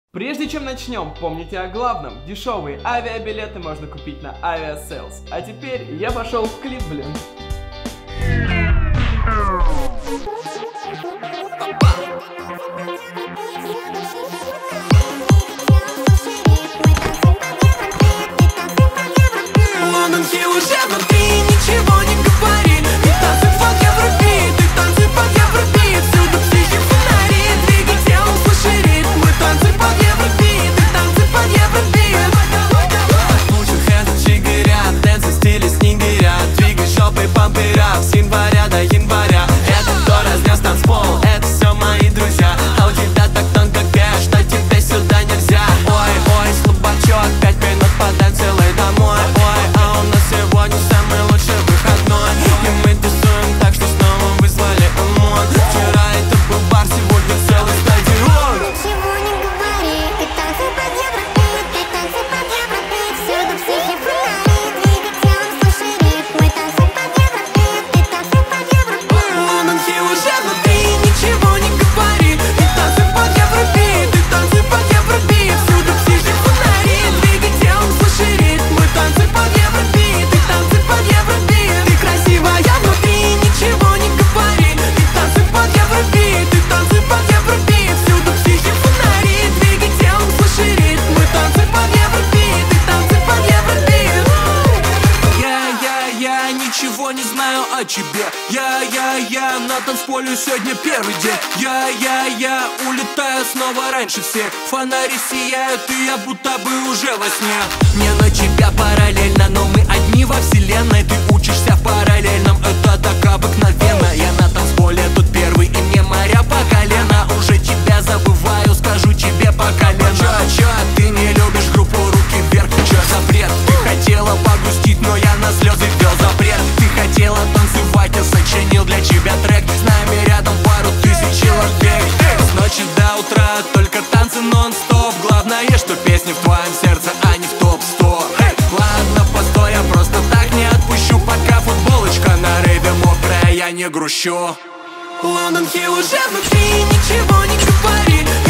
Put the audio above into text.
Прежде чем начнем, помните о главном. Дешевые авиабилеты можно купить на Aviasales. А теперь я пошел в клип, блин. Лондонки уже внутри, ничего не говори. Ты танцуй под Евробит, ты танцуй под Евробит. Всюду психи фонари, двигай телом, слушай ритм. Мы танцуй под Евробит, ты танцуй под Евробит. Put your hands up, горят, дэнс в стиле снегиря. Двигай жопой, пампера, с января до января. Это кто разнес танцпол, это все мои друзья. А у тебя так тонко кэш, что тебе сюда нельзя. Ой, ой, слабачок, 5 минут потанцевай домой. Ой, а у нас сегодня самый лучший выходной. И мы тусуем так, что снова вызвали ОМОН. Вчера это был бар, сегодня целый стадион. Ничего не говори, ты танцуй под Евробит, ты танцуй под Евробит. Всюду психи фонари, двигай телом, слушай ритм. Мы танцуй под Евробит, ты танцуй под Евробит. Лондонки уже внутри, ничего не говори. Ты танцуй под Евробит, ты танцуй под Евробит. Всюду психи фонари, двигай телом, слушай ритм. Мы танцуй под Евробит, ты танцуй под Евробит. Ты красивая внутри, ничего не говори. Ты танцуй под Евробит, ты танцуй под Евробит. Всюду психи фонари, двигай телом, слушай ритм. Мы танцуй под Евробит, ты танцуй под Евробит. Я ничего не знаю о тебе. Я на танцполе сегодня первый день. Я улетаю снова раньше всех. Фонари сияют, и я будто бы уже во сне. Мне на тебя параллельно, но мы одни во вселенной. Ты учишься в параллельном, это так обыкновенно. Я на танцполе тут первый, и мне моря по колено. Уже тебя забываю, скажу тебе по колено. Чё, ты не любишь группу «Руки вверх»? Чё за бред? Ты хотела погрустить, но я на слезы ввел запрет. Ты хотела танцевать, я сочинил для тебя трек. С нами рядом пару тысяч человек. С ночи до утра только танцы нон-стоп. Главное, что песни в твоем сердце, а не в топ-100. Ладно, постой, я просто так не отпущу. Пока футболочка на рейве мокрая, я не грущу. Лондонки уже внутри, ничего не говори.